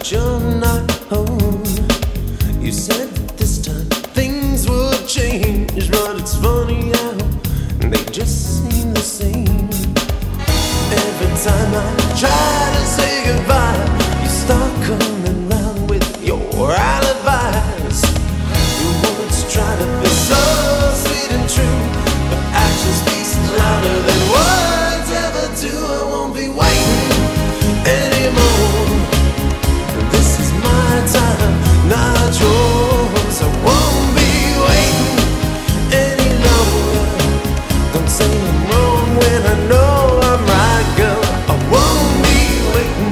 but you're not home. You said that this time things would change, but it's funny how they just seem the same. Every time I try to say goodbye, you start coming round with your alibis. Your words try to be so sweet and true, but actions speak louder than words ever do. I won't be waiting anymore. This is my time, not yours. I won't be waiting any longer. Don't say I'm wrong when I know I'm right, girl. I won't be waiting.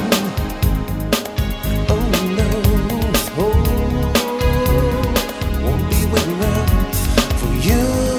Oh no, won't be waiting around for you.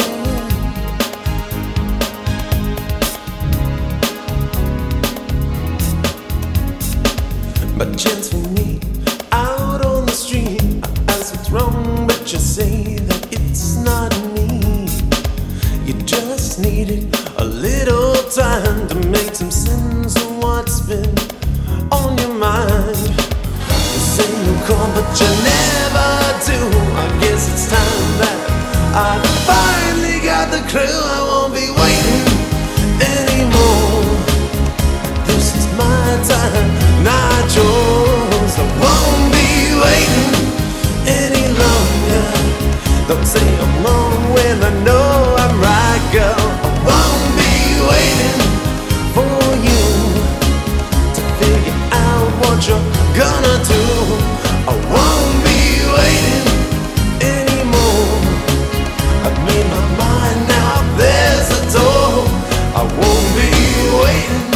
But chance for me out on the street, I ask what's wrong, but you say that it's not me. You just needed a little time to make some sense of what's been on your mind. You say you'll call, but you never do. I guess it's time that I finally got the clue. I won't be waiting anymore. This is my time, not yours. I won't be waiting any longer. Don't say I'm wrong when I know I'm right, girl. I won't be waiting for you to figure out what you're gonna do. I won't be waiting anymore. I've made my mind now, there's a door. I won't be waiting.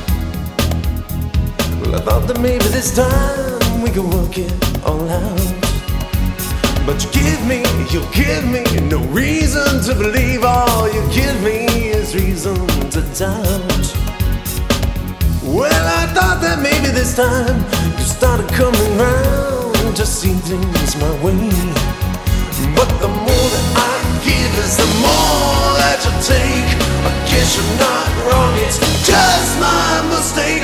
Well, I thought that maybe this time we could work it all out, but you give me no reason to believe. All you give me is reason to doubt. Well, I thought that maybe this time you started coming round to see things my way, but the more that I give is the more that you take. I guess you're not wrong, it's just my mistake.